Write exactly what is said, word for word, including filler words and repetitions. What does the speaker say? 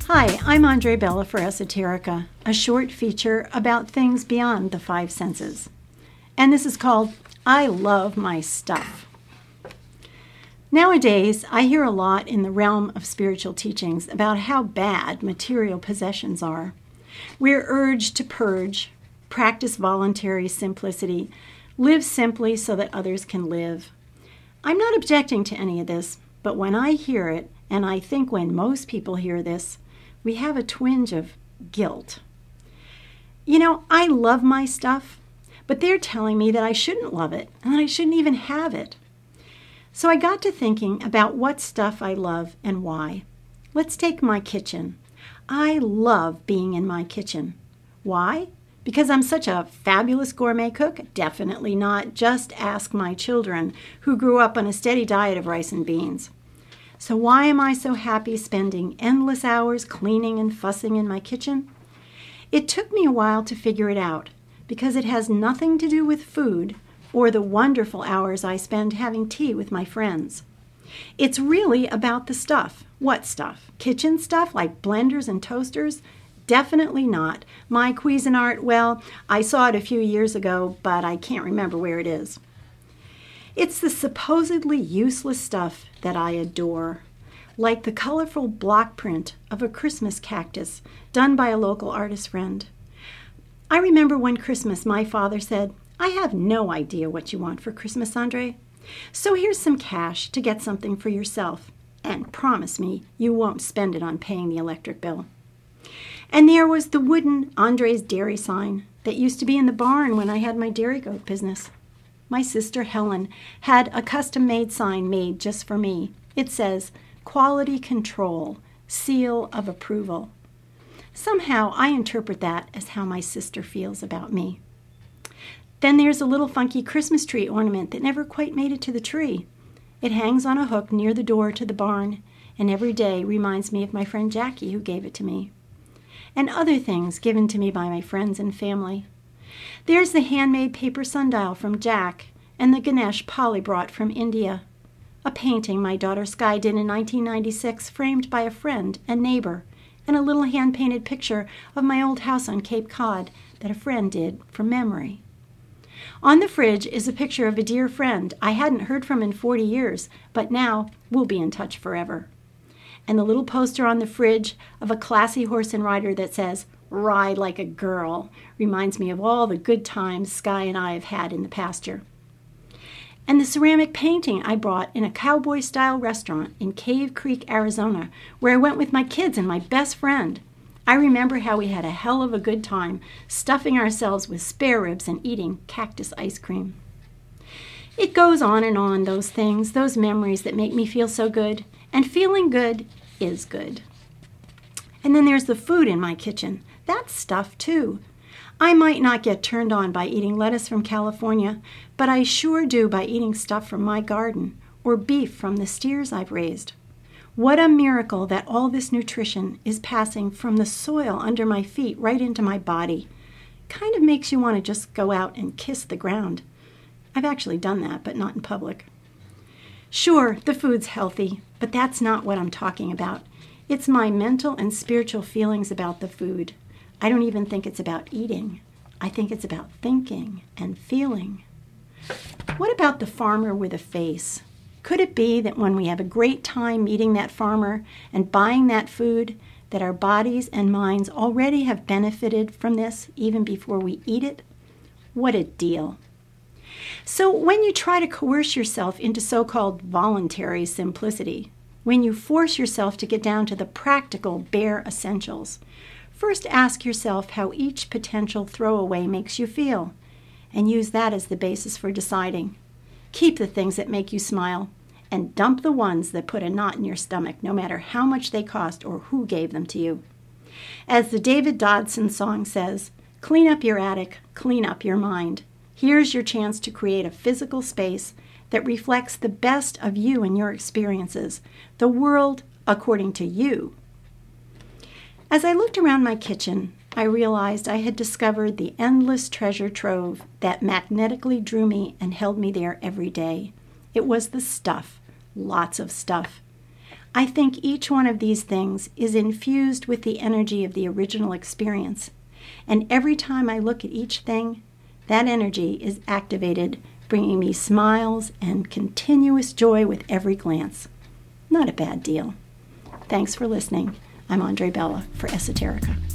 Hi, I'm Andre Bella for Esoterica, a short feature about things beyond the five senses. And this is called I Love My Stuff. Nowadays, I hear a lot in the realm of spiritual teachings about how bad material possessions are. We're urged to purge, practice voluntary simplicity, live simply so that others can live. I'm not objecting to any of this, but when I hear it, and I think when most people hear this, we have a twinge of guilt. You know, I love my stuff, but they're telling me that I shouldn't love it and that I shouldn't even have it. So I got to thinking about what stuff I love and why. Let's take my kitchen. I love being in my kitchen. Why? Because I'm such a fabulous gourmet cook? Definitely not. Just ask my children, who grew up on a steady diet of rice and beans. So why am I so happy spending endless hours cleaning and fussing in my kitchen? It took me a while to figure it out, because it has nothing to do with food or the wonderful hours I spend having tea with my friends. It's really about the stuff. What stuff? Kitchen stuff like blenders and toasters? Definitely not. My Cuisinart, well, I saw it a few years ago, but I can't remember where it is. It's the supposedly useless stuff that I adore, like the colorful block print of a Christmas cactus done by a local artist friend. I remember one Christmas my father said, "I have no idea what you want for Christmas, Andre. So here's some cash to get something for yourself, and promise me you won't spend it on paying the electric bill." And there was the wooden Andre's Dairy sign that used to be in the barn when I had my dairy goat business. My sister Helen had a custom-made sign made just for me. It says, "Quality Control, Seal of Approval." Somehow I interpret that as how my sister feels about me. Then there's a little funky Christmas tree ornament that never quite made it to the tree. It hangs on a hook near the door to the barn, and every day reminds me of my friend Jackie who gave it to me, and other things given to me by my friends and family. There's the handmade paper sundial from Jack and the Ganesh Polly brought from India. A painting my daughter Sky did in nineteen ninety-six, framed by a friend and neighbor, and a little hand-painted picture of my old house on Cape Cod that a friend did from memory. On the fridge is a picture of a dear friend I hadn't heard from in forty years, but now we'll be in touch forever. And the little poster on the fridge of a classy horse and rider that says, "Ride like a girl," reminds me of all the good times Sky and I have had in the pasture. And the ceramic painting I bought in a cowboy-style restaurant in Cave Creek, Arizona, where I went with my kids and my best friend. I remember how we had a hell of a good time stuffing ourselves with spare ribs and eating cactus ice cream. It goes on and on, those things, those memories that make me feel so good. And feeling good is good. And then there's the food in my kitchen. That's stuff, too. I might not get turned on by eating lettuce from California, but I sure do by eating stuff from my garden or beef from the steers I've raised. What a miracle that all this nutrition is passing from the soil under my feet right into my body. Kind of makes you want to just go out and kiss the ground. I've actually done that, but not in public. Sure, the food's healthy, but that's not what I'm talking about. It's my mental and spiritual feelings about the food. I don't even think it's about eating. I think it's about thinking and feeling. What about the farmer with a face? Could it be that when we have a great time meeting that farmer and buying that food, that our bodies and minds already have benefited from this even before we eat it? What a deal. So when you try to coerce yourself into so-called voluntary simplicity, when you force yourself to get down to the practical, bare essentials, first ask yourself how each potential throwaway makes you feel, and use that as the basis for deciding. Keep the things that make you smile, and dump the ones that put a knot in your stomach, no matter how much they cost or who gave them to you. As the David Dodson song says, clean up your attic, clean up your mind. Here's your chance to create a physical space that reflects the best of you and your experiences, the world according to you. As I looked around my kitchen, I realized I had discovered the endless treasure trove that magnetically drew me and held me there every day. It was the stuff, lots of stuff. I think each one of these things is infused with the energy of the original experience. And every time I look at each thing, that energy is activated, bringing me smiles and continuous joy with every glance. Not a bad deal. Thanks for listening. I'm Andre Bella for Esoterica.